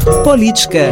Política.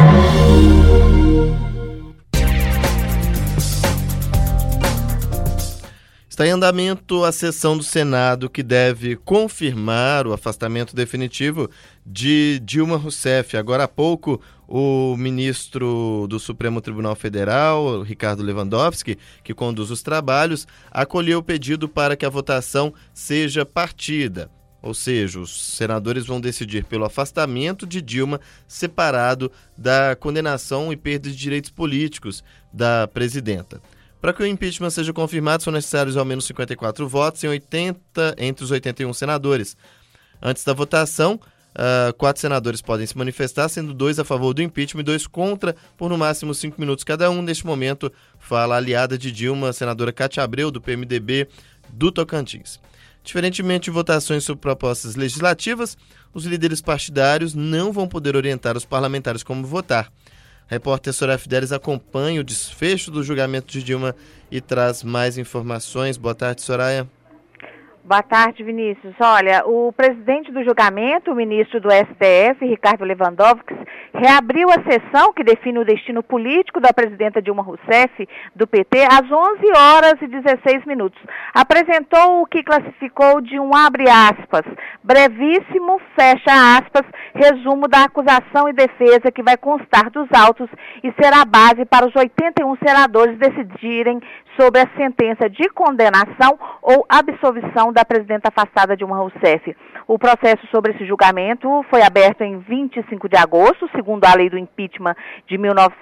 Está em andamento a sessão do Senado que deve confirmar o afastamento definitivo de Dilma Rousseff. Agora há pouco, o ministro do Supremo Tribunal Federal, Ricardo Lewandowski, que conduz os trabalhos, acolheu o pedido para que a votação seja partida. Ou seja, os senadores vão decidir pelo afastamento de Dilma separado da condenação e perda de direitos políticos da presidenta. Para que o impeachment seja confirmado, são necessários ao menos 54 votos entre os 81 senadores. Antes da votação, 4 senadores podem se manifestar, sendo 2 a favor do impeachment e 2 contra, por no máximo 5 minutos cada um. Neste momento, fala a aliada de Dilma, a senadora Cátia Abreu, do PMDB do Tocantins. Diferentemente de votações sobre propostas legislativas, os líderes partidários não vão poder orientar os parlamentares como votar. A repórter Soraya Fidelis acompanha o desfecho do julgamento de Dilma e traz mais informações. Boa tarde, Soraya. Boa tarde, Vinícius. Olha, o presidente do julgamento, o ministro do STF, Ricardo Lewandowski, reabriu a sessão que define o destino político da presidenta Dilma Rousseff, do PT, às 11 horas e 16 minutos. Apresentou o que classificou de um abre aspas, brevíssimo, fecha aspas, resumo da acusação e defesa que vai constar dos autos e será base para os 81 senadores decidirem sobre a sentença de condenação ou absolvição da presidenta afastada Dilma Rousseff. O processo sobre esse julgamento foi aberto em 25 de agosto, segundo a lei do impeachment de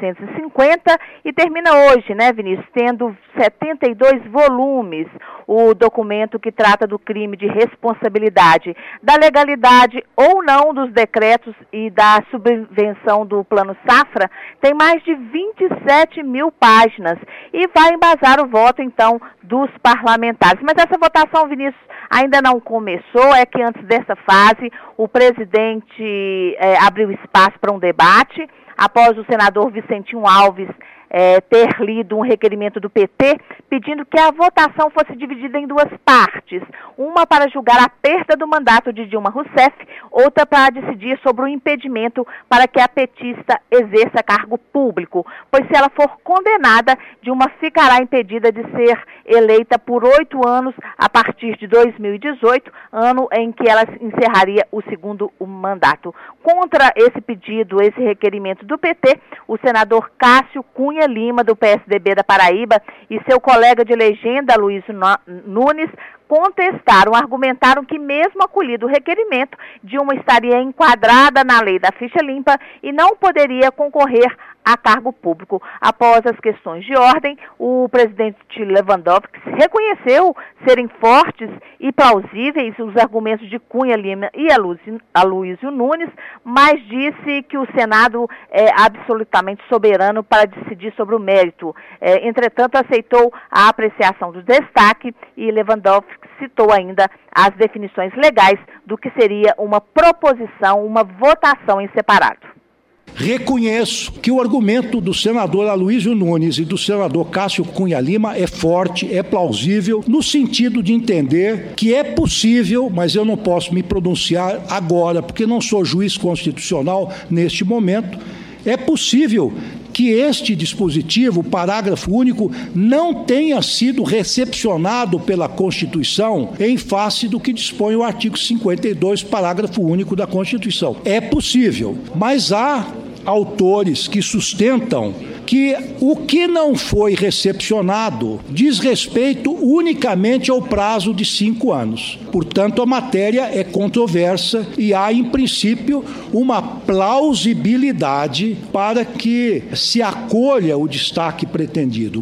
1950, e termina hoje, né, Vinícius, tendo 72 volumes. O documento que trata do crime de responsabilidade, da legalidade ou não dos decretos e da subvenção do Plano Safra, tem mais de 27 mil páginas e vai embasar o voto, então, dos parlamentares. Mas essa votação, Vinícius, ainda não começou, é que antes dessa fase o presidente abriu espaço para um debate, após o senador Vicentinho Alves ter lido um requerimento do PT, pedindo que a votação fosse dividida em 2 partes, uma para julgar a perda do mandato de Dilma Rousseff, outra para decidir sobre o impedimento para que a petista exerça cargo público, pois se ela for condenada, Dilma ficará impedida de ser eleita por 8 anos a partir de 2018, ano em que ela encerraria o segundo mandato. Contra esse pedido, esse requerimento do PT, o senador Cássio Cunha Lima, do PSDB da Paraíba, e seu colega de legenda, Luiz Nunes, contestaram, argumentaram que mesmo acolhido o requerimento, Dilma estaria enquadrada na lei da ficha limpa e não poderia concorrer a cargo público. Após as questões de ordem, o presidente Lewandowski reconheceu serem fortes e plausíveis os argumentos de Cunha Lima e Aloysio Nunes, mas disse que o Senado é absolutamente soberano para decidir sobre o mérito. Entretanto, aceitou a apreciação do destaque e Lewandowski citou ainda as definições legais do que seria uma proposição, uma votação em separado. Reconheço que o argumento do senador Aloysio Nunes e do senador Cássio Cunha Lima é forte, é plausível, no sentido de entender que é possível, mas eu não posso me pronunciar agora, porque não sou juiz constitucional neste momento, é possível que este dispositivo, parágrafo único, não tenha sido recepcionado pela Constituição em face do que dispõe o artigo 52, parágrafo único da Constituição. É possível, mas há autores que sustentam que o que não foi recepcionado diz respeito unicamente ao prazo de 5 anos. Portanto, a matéria é controversa e há, em princípio, uma plausibilidade para que se acolha o destaque pretendido.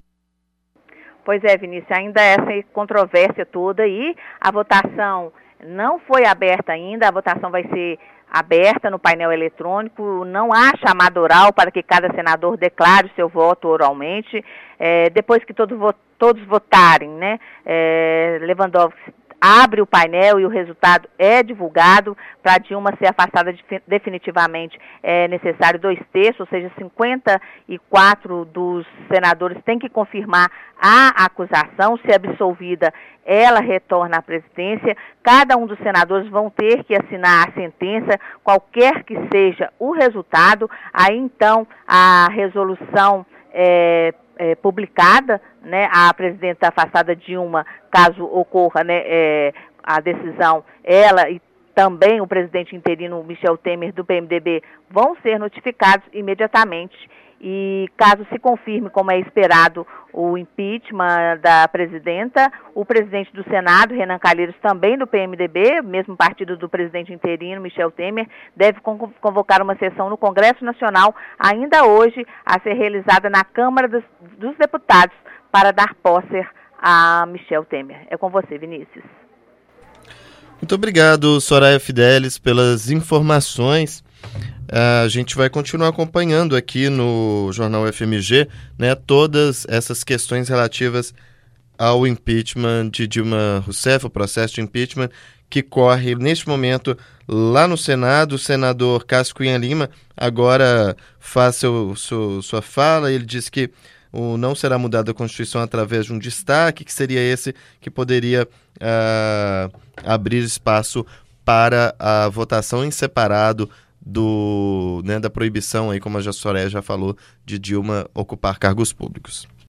Pois é, Vinícius, ainda essa controvérsia toda aí, a votação não foi aberta ainda, a votação vai ser aberta no painel eletrônico, não há chamada oral para que cada senador declare o seu voto oralmente. Depois que todos votarem, né, Lewandowski abre o painel e o resultado é divulgado. Para Dilma ser afastada definitivamente é necessário 2/3, ou seja, 54 dos senadores têm que confirmar a acusação. Se absolvida, ela retorna à presidência. Cada um dos senadores vão ter que assinar a sentença, qualquer que seja o resultado. Aí então a resolução publicada, né, a presidenta afastada Dilma, caso ocorra, né, a decisão, ela e também o presidente interino Michel Temer do PMDB vão ser notificados imediatamente. E caso se confirme, como é esperado, o impeachment da presidenta, o presidente do Senado, Renan Calheiros, também do PMDB, mesmo partido do presidente interino, Michel Temer, deve convocar uma sessão no Congresso Nacional, ainda hoje, a ser realizada na Câmara dos Deputados, para dar posse a Michel Temer. É com você, Vinícius. Muito obrigado, Soraya Fidelis, pelas informações. A gente vai continuar acompanhando aqui no Jornal FMG, né, todas essas questões relativas ao impeachment de Dilma Rousseff, o processo de impeachment que corre neste momento lá no Senado. O senador Cássio Cunha Lima agora faz sua fala. Ele diz que não será mudada a Constituição através de um destaque, que seria esse que poderia abrir espaço para a votação em separado da proibição, aí, como a Soraya já falou, de Dilma ocupar cargos públicos.